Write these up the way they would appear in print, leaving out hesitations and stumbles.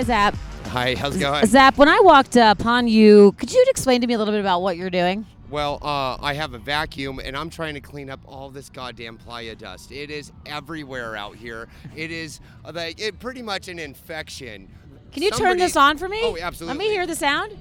Hi, Zap. Hi, how's it going? Zap, when I walked upon you, could you explain to me a little bit about what you're doing? Well, I have a vacuum, and I'm trying to clean up all this goddamn playa dust. It is everywhere out here. It is pretty much an infection. Can you turn this on for me? Oh, absolutely. Let me hear the sound.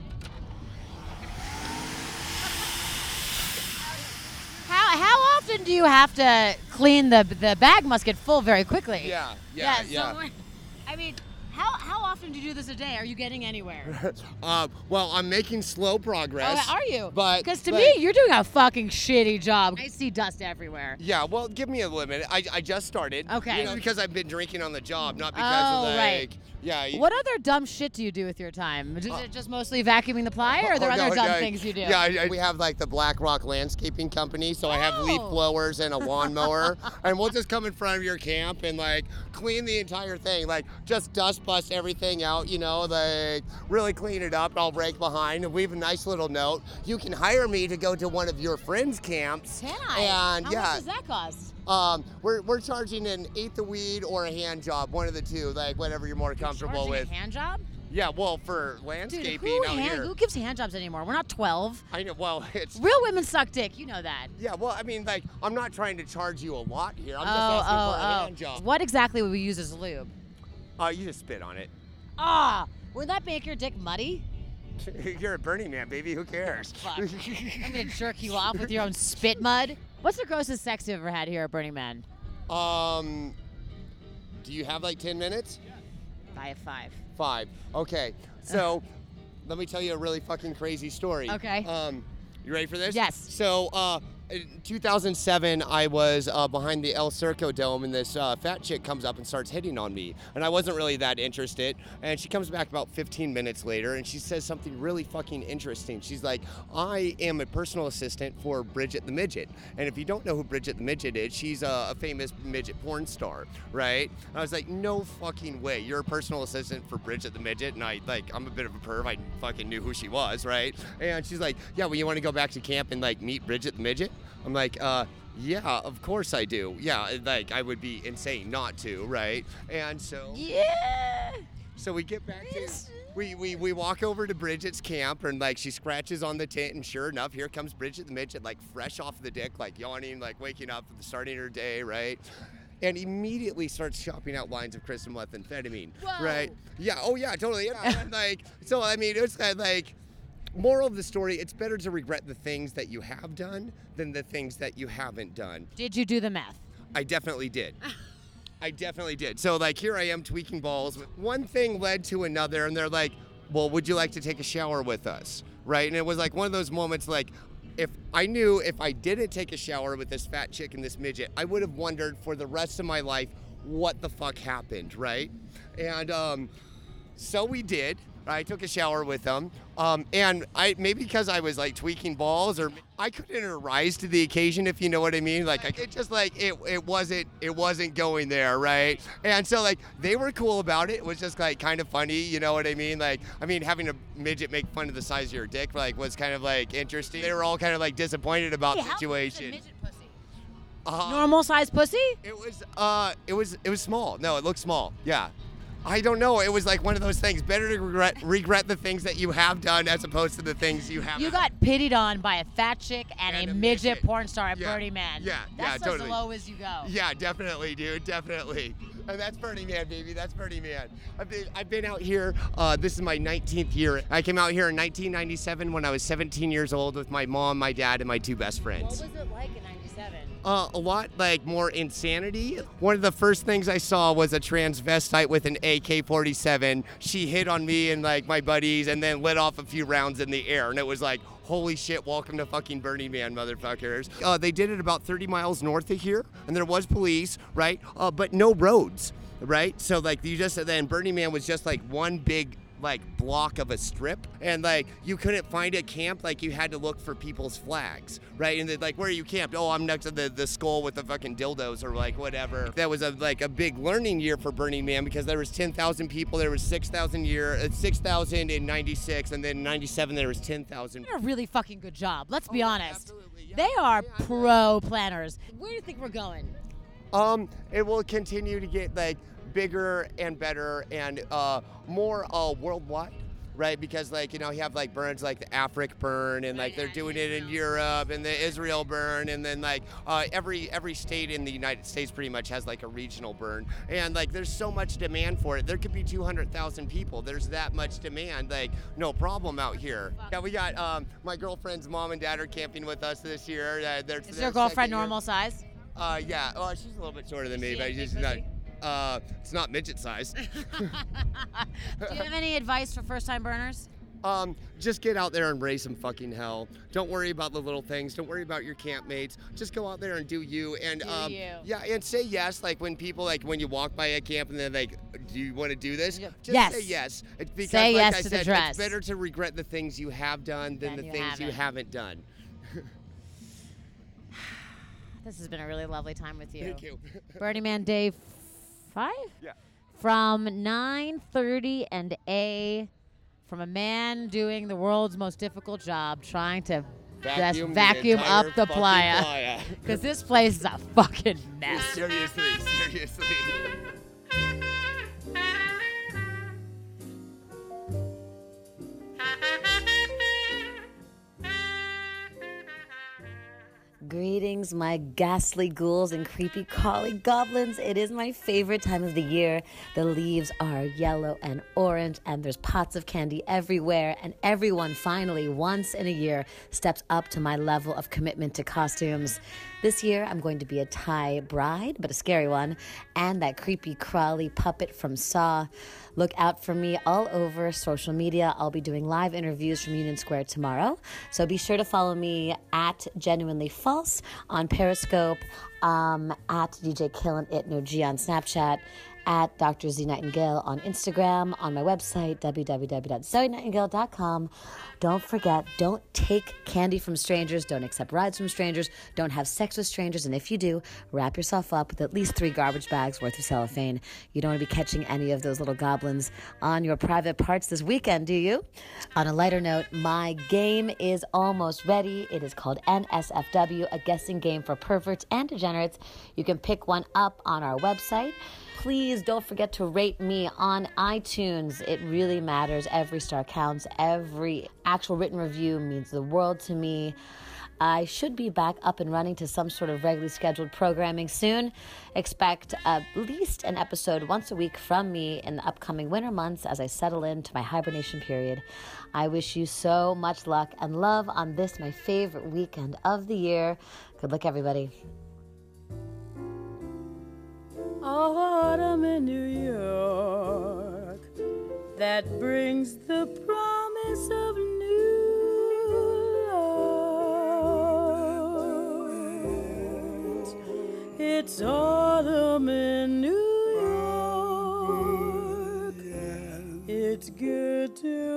How often do you have to clean the bag? Must get full very quickly. Yeah. So, I mean, how often do you do this a day? Are you getting anywhere? Well, I'm making slow progress. Oh, are you? Because to me, you're doing a fucking shitty job. I see dust everywhere. Yeah, well, give me a limit. I just started. Okay. Because I've been drinking on the job, not because of right. Yeah. What other dumb shit do you do with your time? Is it just mostly vacuuming the playa, or are there other dumb things you do? Yeah, we have the Black Rock Landscaping Company, so I have leaf blowers and a lawnmower, and we'll just come in front of your camp and clean the entire thing, just dust bust everything out, really clean it up. I'll rake behind and leave a nice little note. You can hire me to go to one of your friends' camps. Can I? And How much does that cost? We're charging an eighth a weed or a hand job, one of the two, whatever you're more comfortable with. A hand job? Yeah, well, for landscaping out here. Who gives hand jobs anymore? We're not 12. I know. Well, it's real women suck dick. You know that. Yeah. Well, I mean, I'm not trying to charge you a lot here. I'm just asking for a hand job. What exactly would we use as lube? You just spit on it. Would that make your dick muddy? You're a Burning Man, baby. Who cares? Fuck. I'm gonna jerk you off with your own spit mud. What's the grossest sex you've ever had here at Burning Man? Do you have 10 minutes? I have 5. 5. Okay. So, let me tell you a really fucking crazy story. Okay. You ready for this? Yes. So, in 2007, I was behind the El Circo Dome, and this fat chick comes up and starts hitting on me. And I wasn't really that interested. And she comes back about 15 minutes later, and she says something really fucking interesting. She's like, I am a personal assistant for Bridget the Midget. And if you don't know who Bridget the Midget is, she's a famous midget porn star, right? And I was like, no fucking way. You're a personal assistant for Bridget the Midget? And I'm a bit of a perv. I fucking knew who she was, right? And she's like, yeah, well, you want to go back to camp and meet Bridget the Midget? I'm like, yeah, of course I do. Yeah, I would be insane not to, right? And so... Yeah! So we get back to... We walk over to Bridget's camp, and she scratches on the tent, and sure enough, here comes Bridget the Midget, fresh off the dick, yawning, waking up, starting her day, right? And immediately starts shopping out lines of crystal methamphetamine, right? Yeah, oh yeah, totally. And so I mean, it's moral of the story, it's better to regret the things that you have done than the things that you haven't done. Did you do the math? I definitely did. So here I am tweaking balls. One thing led to another, and they're like, well, would you like to take a shower with us? Right? And it was one of those moments if I knew if I didn't take a shower with this fat chick and this midget, I would have wondered for the rest of my life what the fuck happened, right? And so we did. I took a shower with them, and maybe because I was tweaking balls, or I couldn't rise to the occasion, if you know what I mean. It just it wasn't going there, right? And so they were cool about it. It was just kind of funny, you know what I mean? Having a midget make fun of the size of your dick was kind of interesting. They were all kind of disappointed about the situation. How big is a midget pussy? Normal size pussy? It was small. No, it looked small. Yeah. I don't know. It was one of those things. Better to regret the things that you have done as opposed to the things you haven't. You got pitied on by a fat chick and a midget porn star at Burning Man. Yeah, that's totally. As low as you go. Yeah, definitely, dude. Definitely. And that's Burning Man, baby. That's Burning Man. I've been out here. This is my 19th year. I came out here in 1997 when I was 17 years old with my mom, my dad, and my 2 best friends. What was it like in 97? A lot more insanity. One of the first things I saw was a transvestite with an AK-47. She hit on me and my buddies and then lit off a few rounds in the air. And it was holy shit, welcome to fucking Burning Man, motherfuckers. They did it about 30 miles north of here, and there was police, right? But no roads, right? So you just said then Burning Man was just one big block of a strip, and you couldn't find a camp. You had to look for people's flags, right? And where are you camped? Oh, I'm next to the skull with the fucking dildos, or whatever. That was a big learning year for Burning Man, because there was 10,000 people. There was 6,000 in 96, and then in 97 there was 10,000. They did a really fucking good job. Let's be honest. Absolutely, yeah. They are pro planners. Where do you think we're going? It will continue to get bigger and better and more worldwide. Right, because like you have like burns like the Afric burn, and like they're doing it in Europe, and the Israel burn, and then like every state in the United States pretty much has like a regional burn, and like there's so much demand for it. There could be 200,000 people. There's that much demand. Like no problem out here. Yeah, we got my girlfriend's mom and dad are camping with us this year. Is your girlfriend normal size? Yeah. Oh, she's a little bit shorter than me, but she's not. It's not midget size. Do you have any advice for first-time burners? Just get out there and raise some fucking hell. Don't worry about the little things. Don't worry about your campmates. Just go out there and do you. And yeah, and say yes. Like when people when you walk by a camp and they're like, "Do you want to do this?" Just say yes. Because say like yes I to said, the dress. it's better to regret the things you have done than the things you haven't done. This has been a really lovely time with you. Thank you. Burning Man Day 5? Yeah. From 9:30 and from a man doing the world's most difficult job, trying to vacuum up the playa. Because this place is a fucking mess. Seriously. Greetings, my ghastly ghouls and creepy crawly goblins. It is my favorite time of the year. The leaves are yellow and orange, and there's pots of candy everywhere, and everyone finally, once in a year, steps up to my level of commitment to costumes. This year, I'm going to be a Thai bride, but a scary one, and that creepy crawly puppet from Saw. Look out for me all over social media. I'll be doing live interviews from Union Square tomorrow. So be sure to follow me at Genuinely False on Periscope, at DJ Killin' It No G on Snapchat, at Dr. Z Nightingale on Instagram, on my website, www.zoenightingale.com. Don't forget, don't take candy from strangers, don't accept rides from strangers, don't have sex with strangers, and if you do, wrap yourself up with at least 3 garbage bags worth of cellophane. You don't want to be catching any of those little goblins on your private parts this weekend, do you? On a lighter note, my game is almost ready. It is called NSFW, a guessing game for perverts and degenerates. You can pick one up on our website. Please don't forget to rate me on iTunes. It really matters. Every star counts. Every actual written review means the world to me. I should be back up and running to some sort of regularly scheduled programming soon. Expect at least an episode once a week from me in the upcoming winter months as I settle into my hibernation period. I wish you so much luck and love on this, my favorite weekend of the year. Good luck, everybody. Autumn in New York that brings the promise of new love. It's autumn in New York. It's good to